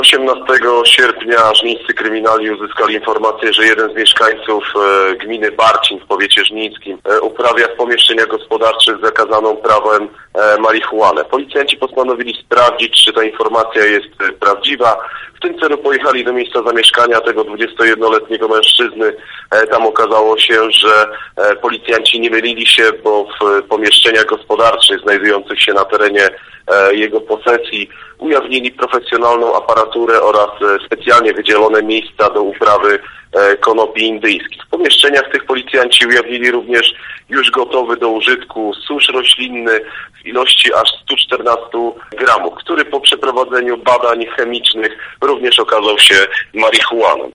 18 sierpnia żnińscy kryminalni uzyskali informację, że jeden z mieszkańców gminy Barcin w powiecie żnińskim uprawia w pomieszczeniach gospodarczych zakazaną prawem marihuanę. Policjanci postanowili sprawdzić, czy ta informacja jest prawdziwa. W tym celu pojechali do miejsca zamieszkania tego 21-letniego mężczyzny. Tam okazało się, że policjanci nie mylili się, bo w pomieszczeniach gospodarczych znajdujących się na terenie jego posesji ujawnili profesjonalną aparaturę oraz specjalnie wydzielone miejsca do uprawy konopi indyjskich. W pomieszczeniach tych policjanci ujawnili również już gotowy do użytku susz roślinny w ilości aż 114 gramów, który po przeprowadzeniu badań chemicznych również okazał się marihuaną.